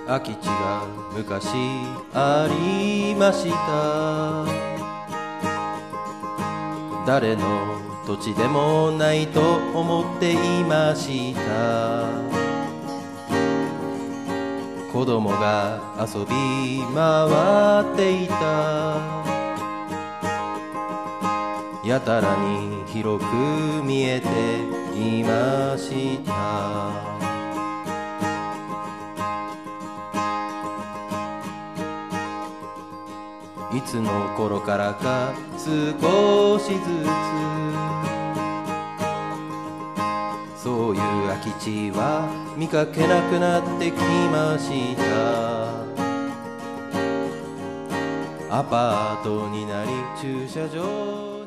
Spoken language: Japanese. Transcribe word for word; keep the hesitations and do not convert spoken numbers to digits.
空き地が昔ありました。誰の土地でもないと思っていました。子供が遊び回っていた。やたらに広く見えていました。いつの頃からか少しずつそういう空き地は見かけなくなってきました。アパートになり駐車場